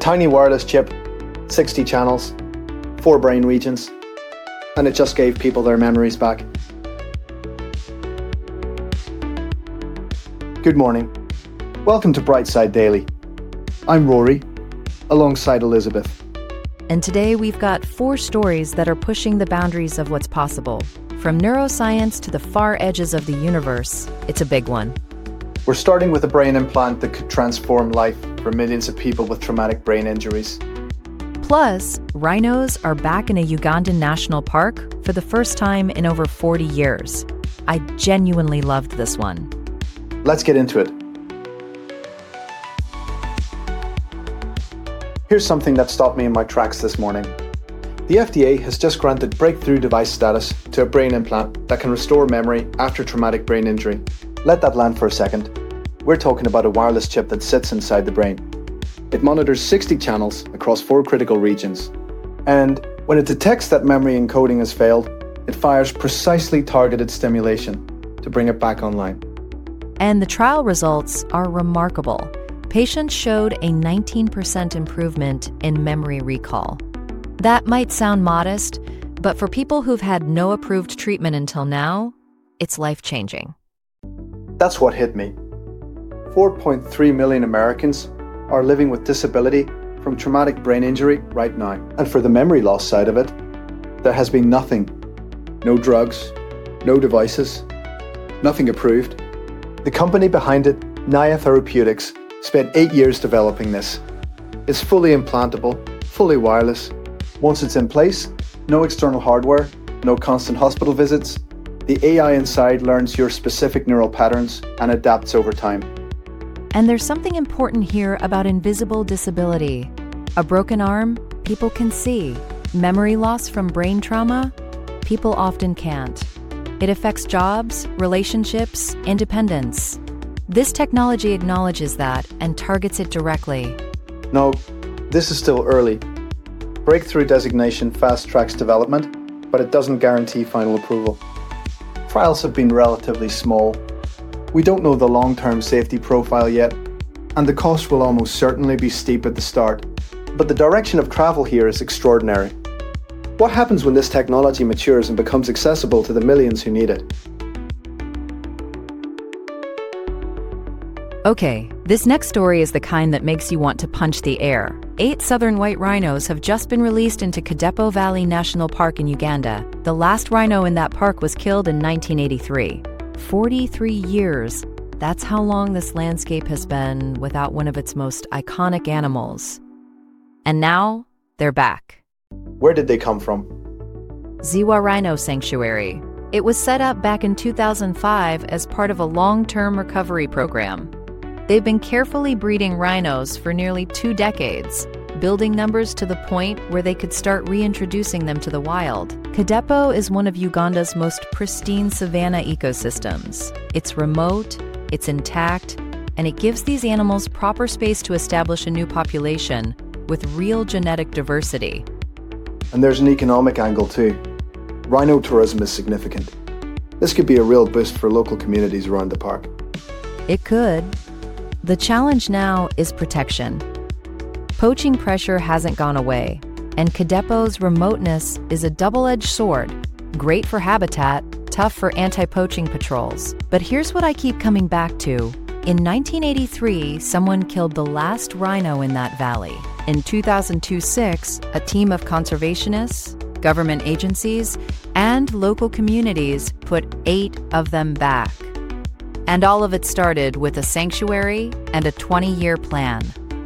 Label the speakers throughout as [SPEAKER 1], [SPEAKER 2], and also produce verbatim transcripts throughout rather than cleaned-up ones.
[SPEAKER 1] tiny wireless chip, sixty channels, four brain regions, and it just gave people their memories back. Good morning. Welcome to Brightside Daily. I'm Rory, alongside Elizabeth.
[SPEAKER 2] And today we've got four stories that are pushing the boundaries of what's possible. From neuroscience to the far edges of the universe, it's a big one.
[SPEAKER 1] We're starting with a brain implant that could transform life for millions of people with traumatic brain injuries.
[SPEAKER 2] Plus, rhinos are back in a Ugandan national park for the first time in over forty years. I genuinely loved this one.
[SPEAKER 1] Let's get into it. Here's something that stopped me in my tracks this morning. The F D A has just granted breakthrough device status to a brain implant that can restore memory after traumatic brain injury. Let that land for a second. We're talking about a wireless chip that sits inside the brain. It monitors sixty channels across four critical regions. And when it detects that memory encoding has failed, it fires precisely targeted stimulation to bring it back online.
[SPEAKER 2] And the trial results are remarkable. Patients showed a nineteen percent improvement in memory recall. That might sound modest, but for people who've had no approved treatment until now, it's life-changing.
[SPEAKER 1] That's what hit me. four point three million Americans are living with disability from traumatic brain injury right now. And for the memory loss side of it, there has been nothing. No drugs, no devices, nothing approved. The company behind it, Naya Therapeutics, spent eight years developing this. It's fully implantable, fully wireless. Once it's in place, no external hardware, no constant hospital visits. The A I inside learns your specific neural patterns and adapts over time.
[SPEAKER 2] And there's something important here about invisible disability. A broken arm, people can see. Memory loss from brain trauma, people often can't. It affects jobs, relationships, independence. This technology acknowledges that and targets it directly.
[SPEAKER 1] No, this is still early. Breakthrough designation fast-tracks development, but it doesn't guarantee final approval. Trials have been relatively small. We don't know the long-term safety profile yet, and the cost will almost certainly be steep at the start. But the direction of travel here is extraordinary. What happens when this technology matures and becomes accessible to the millions who need it?
[SPEAKER 2] Okay, this next story is the kind that makes you want to punch the air. Eight southern white rhinos have just been released into Kadepo Valley National Park in Uganda. The last rhino in that park was killed in nineteen eighty-three. forty-three years. That's how long this landscape has been without one of its most iconic animals. And now, they're back.
[SPEAKER 1] Where did they come from?
[SPEAKER 2] Ziwa Rhino Sanctuary. It was set up back in two thousand five as part of a long-term recovery program. They've been carefully breeding rhinos for nearly two decades, building numbers to the point where they could start reintroducing them to the wild. Kadepo is one of Uganda's most pristine savanna ecosystems. It's remote, it's intact, and it gives these animals proper space to establish a new population with real genetic diversity.
[SPEAKER 1] And there's an economic angle too. Rhino tourism is significant. This could be a real boost for local communities around the park.
[SPEAKER 2] It could. The challenge now is protection. Poaching pressure hasn't gone away, and Kadepo's remoteness is a double-edged sword. Great for habitat, tough for anti-poaching patrols. But here's what I keep coming back to. In nineteen eighty-three, someone killed the last rhino in that valley. In two thousand two to six, a team of conservationists, government agencies, and local communities put eight of them back. And all of it started with a sanctuary and a twenty-year plan.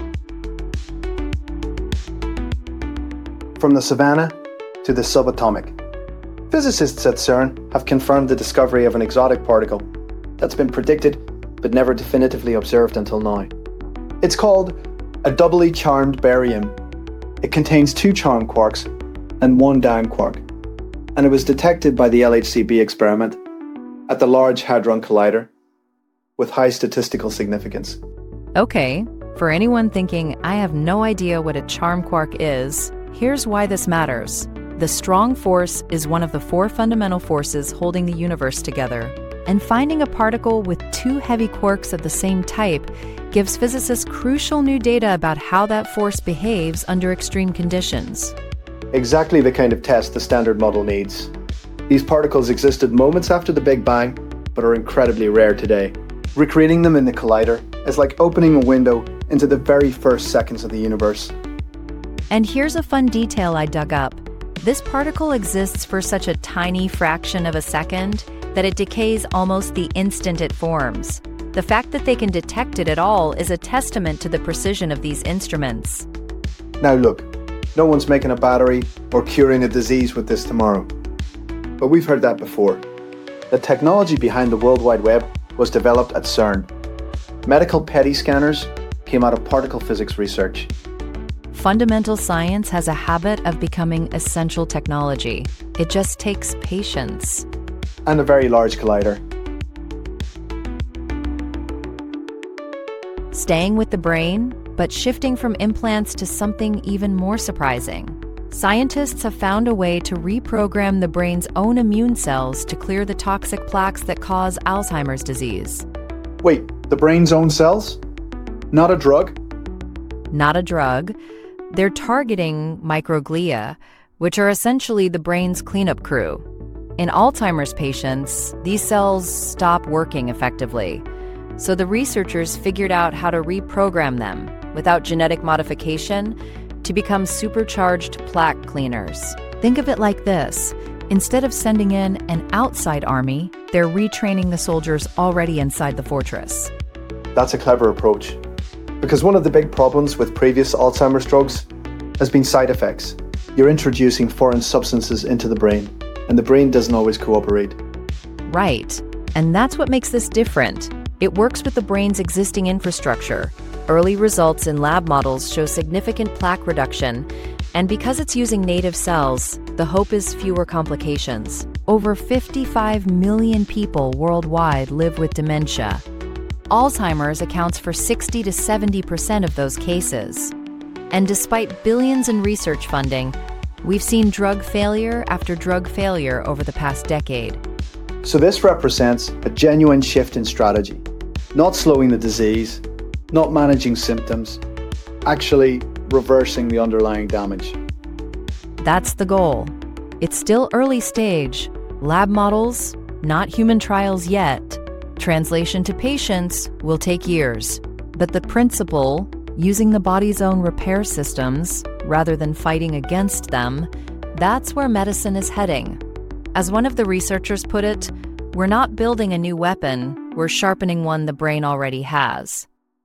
[SPEAKER 1] From the savannah to the subatomic. Physicists at CERN have confirmed the discovery of an exotic particle that's been predicted but never definitively observed until now. It's called a doubly charmed barium. It contains two charm quarks and one down quark, and it was detected by the L H C B experiment at the Large Hadron Collider with high statistical significance.
[SPEAKER 2] Okay, for anyone thinking, I have no idea what a charm quark is, here's why this matters. The strong force is one of the four fundamental forces holding the universe together. And finding a particle with two heavy quarks of the same type gives physicists crucial new data about how that force behaves under extreme conditions.
[SPEAKER 1] Exactly the kind of test the Standard Model needs. These particles existed moments after the Big Bang, but are incredibly rare today. Recreating them in the collider is like opening a window into the very first seconds of the universe.
[SPEAKER 2] And here's a fun detail I dug up. This particle exists for such a tiny fraction of a second that it decays almost the instant it forms. The fact that they can detect it at all is a testament to the precision of these instruments.
[SPEAKER 1] Now look, no one's making a battery or curing a disease with this tomorrow. But we've heard that before. The technology behind the World Wide Web was developed at CERN. Medical P E T scanners came out of particle physics research.
[SPEAKER 2] Fundamental science has a habit of becoming essential technology. It just takes patience.
[SPEAKER 1] And a very large collider.
[SPEAKER 2] Staying with the brain, but shifting from implants to something even more surprising. Scientists have found a way to reprogram the brain's own immune cells to clear the toxic plaques that cause Alzheimer's disease.
[SPEAKER 1] Wait, the brain's own cells? Not a drug?
[SPEAKER 2] Not a drug. They're targeting microglia, which are essentially the brain's cleanup crew. In Alzheimer's patients, these cells stop working effectively. So the researchers figured out how to reprogram them without genetic modification to become supercharged plaque cleaners. Think of it like this. Instead of sending in an outside army, they're retraining the soldiers already inside the fortress.
[SPEAKER 1] That's a clever approach. Because one of the big problems with previous Alzheimer's drugs has been side effects. You're introducing foreign substances into the brain, and the brain doesn't always cooperate.
[SPEAKER 2] Right. And that's what makes this different. It works with the brain's existing infrastructure. Early results in lab models show significant plaque reduction, and because it's using native cells, the hope is fewer complications. Over fifty-five million people worldwide live with dementia. Alzheimer's accounts for sixty to seventy percent of those cases. And despite billions in research funding, we've seen drug failure after drug failure over the past decade.
[SPEAKER 1] So this represents a genuine shift in strategy. Not slowing the disease, not managing symptoms, actually reversing the underlying damage.
[SPEAKER 2] That's the goal. It's still early stage. Lab models, not human trials yet. Translation to patients will take years. But the principle, using the body's own repair systems rather than fighting against them, that's where medicine is heading. As one of the researchers put it, we're not building a new weapon, we're sharpening one the brain already has.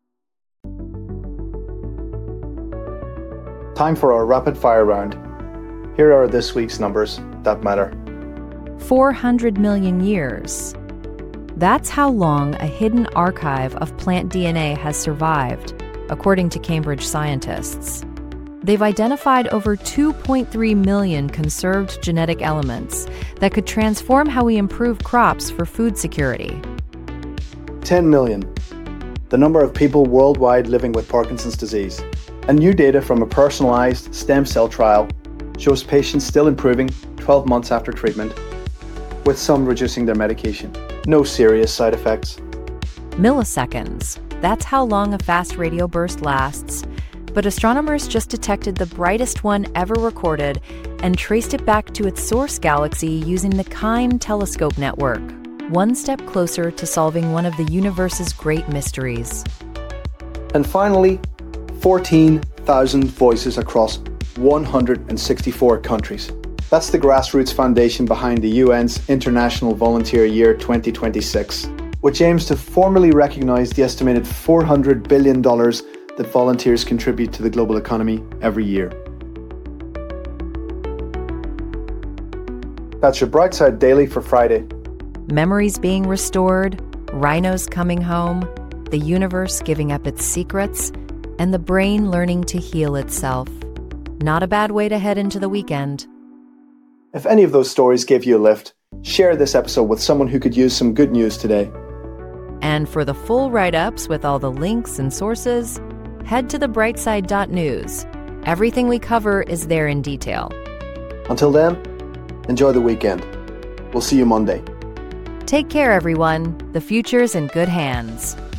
[SPEAKER 1] Time for our rapid fire round. Here are this week's numbers that matter.
[SPEAKER 2] four hundred million years. That's how long a hidden archive of plant D N A has survived, according to Cambridge scientists. They've identified over two point three million conserved genetic elements that could transform how we improve crops for food security.
[SPEAKER 1] ten million. The number of people worldwide living with Parkinson's disease. And new data from a personalized stem cell trial shows patients still improving twelve months after treatment, with some reducing their medication. No serious side effects.
[SPEAKER 2] Milliseconds. That's how long a fast radio burst lasts. But astronomers just detected the brightest one ever recorded and traced it back to its source galaxy using the KIME telescope network, one step closer to solving one of the universe's great mysteries.
[SPEAKER 1] And finally, fourteen thousand voices across one hundred sixty-four countries. That's the grassroots foundation behind the U N's International Volunteer Year twenty twenty-six, which aims to formally recognize the estimated four hundred billion dollars that volunteers contribute to the global economy every year. That's your Brightside Daily for Friday.
[SPEAKER 2] Memories being restored, rhinos coming home, the universe giving up its secrets, and the brain learning to heal itself. Not a bad way to head into the weekend.
[SPEAKER 1] If any of those stories gave you a lift, share this episode with someone who could use some good news today.
[SPEAKER 2] And for the full write-ups with all the links and sources, head to the brightside dot news. Everything we cover is there in detail.
[SPEAKER 1] Until then, enjoy the weekend. We'll see you Monday.
[SPEAKER 2] Take care, everyone. The future's in good hands.